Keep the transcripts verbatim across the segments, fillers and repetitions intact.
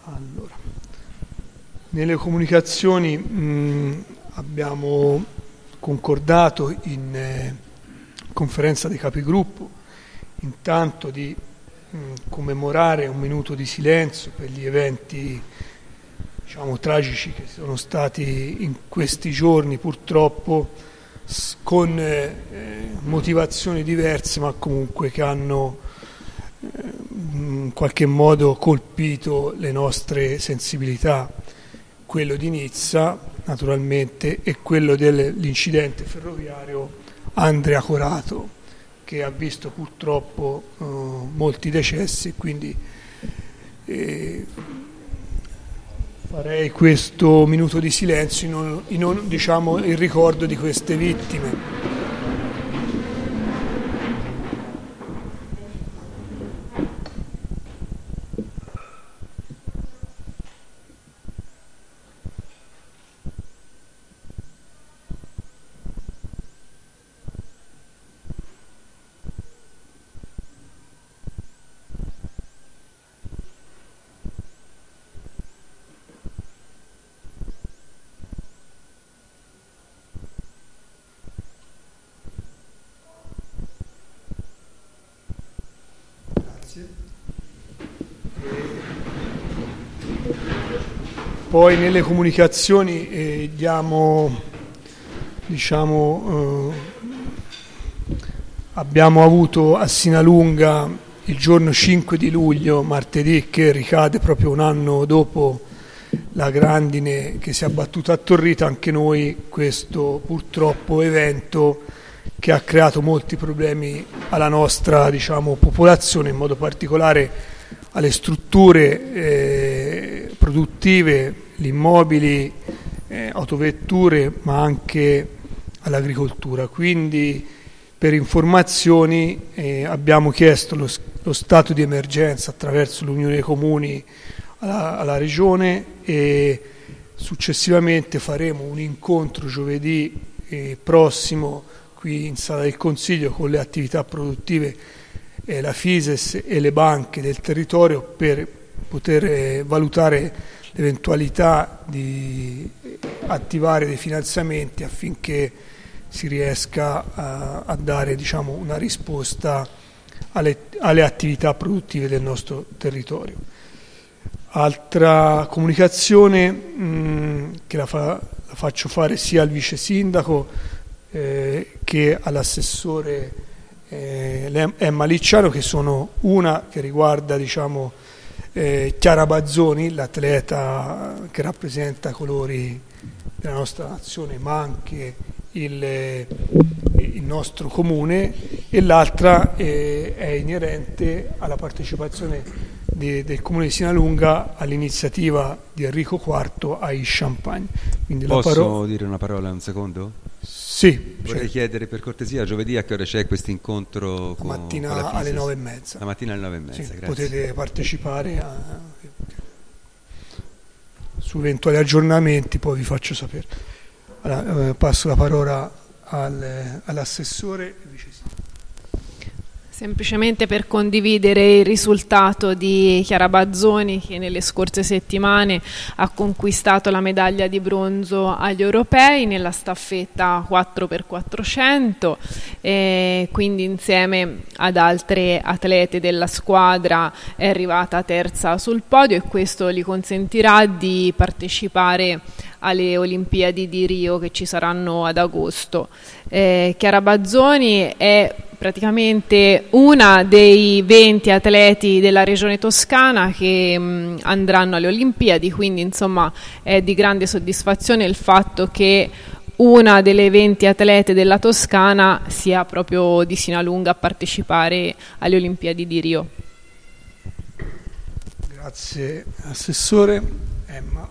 Allora, nelle comunicazioni mh, abbiamo concordato in eh, conferenza dei capigruppo intanto di mh, commemorare un minuto di silenzio per gli eventi, diciamo, tragici che sono stati in questi giorni, purtroppo s- con eh, motivazioni diverse, ma comunque che hanno in qualche modo colpito le nostre sensibilità, quello di Nizza naturalmente e quello dell'incidente ferroviario Andria Corato, che ha visto purtroppo eh, molti decessi, e quindi eh, farei questo minuto di silenzio in, on- in on- diciamo, in ricordo di queste vittime. Poi nelle comunicazioni eh, diamo, diciamo, eh, abbiamo avuto a Sinalunga il giorno cinque di luglio, martedì, che ricade proprio un anno dopo la grandine che si è abbattuta a Torrita, anche noi questo purtroppo evento che ha creato molti problemi alla nostra, diciamo, popolazione, in modo particolare alle strutture eh, produttive, gli immobili, eh, autovetture, ma anche all'agricoltura. Quindi per informazioni eh, abbiamo chiesto lo, lo stato di emergenza attraverso l'Unione dei Comuni alla, alla Regione, e successivamente faremo un incontro giovedì eh, prossimo qui in Sala del Consiglio con le attività produttive, eh, la FISES e le banche del territorio, per poter eh, valutare l'eventualità di attivare dei finanziamenti affinché si riesca a, a dare, diciamo, una risposta alle, alle attività produttive del nostro territorio. Altra comunicazione mh, che la, fa, la faccio fare sia al vice sindaco eh, che all'assessore eh, Emma Licciano, che sono una che riguarda, diciamo, eh, Chiara Bazzoni, l'atleta che rappresenta i colori della nostra nazione, ma anche il, il nostro comune, e l'altra eh, è inerente alla partecipazione de, del comune di Sinalunga all'iniziativa di Enrico quarto a Champagne. Quindi posso la paro- dire una parola un secondo? Sì. Vorrei certo. chiedere per cortesia, giovedì a che ora c'è questo incontro? La mattina con la alle nove e mezza. La mattina alle nove e mezza, sì, grazie. Potete partecipare a, su eventuali aggiornamenti, poi vi faccio sapere. Allora, eh, passo la parola al, all'assessore e vice sindaco. Semplicemente per condividere il risultato di Chiara Bazzoni, che nelle scorse settimane ha conquistato la medaglia di bronzo agli europei nella staffetta quattro per quattrocento, e quindi insieme ad altre atlete della squadra è arrivata terza sul podio, e questo gli consentirà di partecipare alle Olimpiadi di Rio che ci saranno ad agosto. Eh, Chiara Bazzoni è praticamente una dei venti atleti della regione toscana che mh, andranno alle Olimpiadi, quindi insomma è di grande soddisfazione il fatto che una delle venti atlete della Toscana sia proprio di Sinalunga a partecipare alle Olimpiadi di Rio. Grazie Assessore. Emma.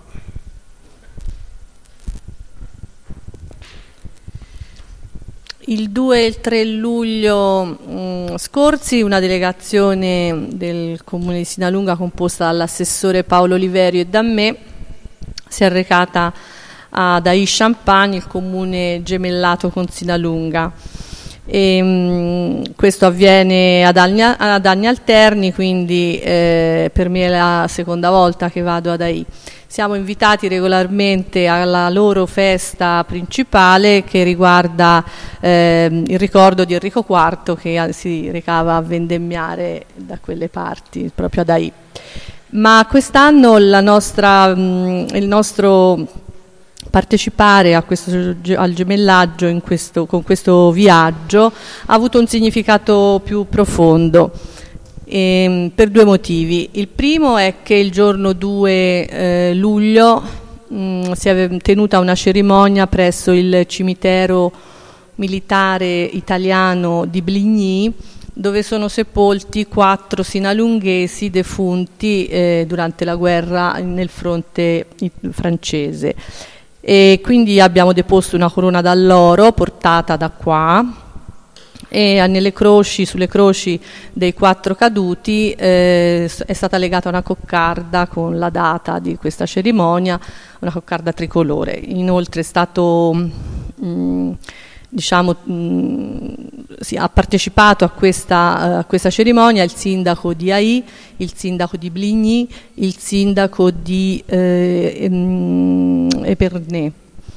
Il due e il tre luglio mh, scorsi una delegazione del Comune di Sinalunga, composta dall'assessore Paolo Oliverio e da me, si è recata ad Ai Champagne, il comune gemellato con Sinalunga. E, mh, questo avviene ad anni, ad anni alterni, quindi eh, per me è la seconda volta che vado ad Ai. Siamo invitati regolarmente alla loro festa principale che riguarda eh, il ricordo di Enrico quarto, che si recava a vendemmiare da quelle parti, proprio ad Ai. Ma quest'anno la nostra, mh, il nostro partecipare a questo, al gemellaggio in questo, con questo viaggio ha avuto un significato più profondo. E, per due motivi. Il primo è che il giorno due eh, luglio mh, si è tenuta una cerimonia presso il cimitero militare italiano di Bligny, dove sono sepolti quattro sinalunghesi defunti eh, durante la guerra nel fronte francese. E quindi abbiamo deposto una corona d'alloro portata da qua, e nelle croci, sulle croci dei quattro caduti eh, è stata legata una coccarda con la data di questa cerimonia, una coccarda tricolore. Inoltre è stato mh, diciamo mh, sì, ha partecipato a questa, uh, a questa cerimonia il sindaco di Ai, il sindaco di Bligny, il sindaco di eh, Epernay.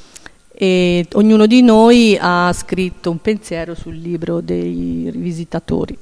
E ognuno di noi ha scritto un pensiero sul libro dei rivisitatori.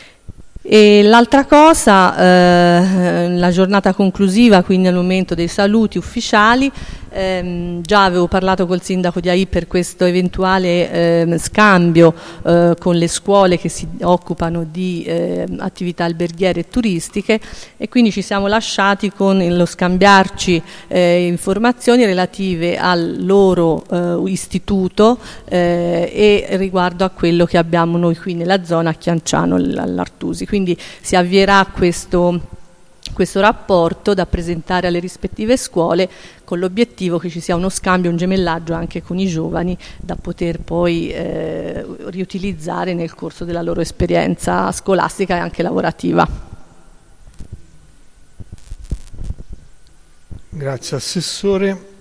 E l'altra cosa, eh, la giornata conclusiva, quindi al momento dei saluti ufficiali, ehm, già avevo parlato col sindaco di Ai per questo eventuale eh, scambio eh, con le scuole che si occupano di eh, attività alberghiere e turistiche, e quindi ci siamo lasciati con lo scambiarci eh, informazioni relative al loro eh, istituto eh, e riguardo a quello che abbiamo noi qui nella zona a Chianciano, all'Artusi. Quindi si avvierà questo, questo rapporto da presentare alle rispettive scuole, con l'obiettivo che ci sia uno scambio, un gemellaggio anche con i giovani da poter poi eh, riutilizzare nel corso della loro esperienza scolastica e anche lavorativa. Grazie Assessore.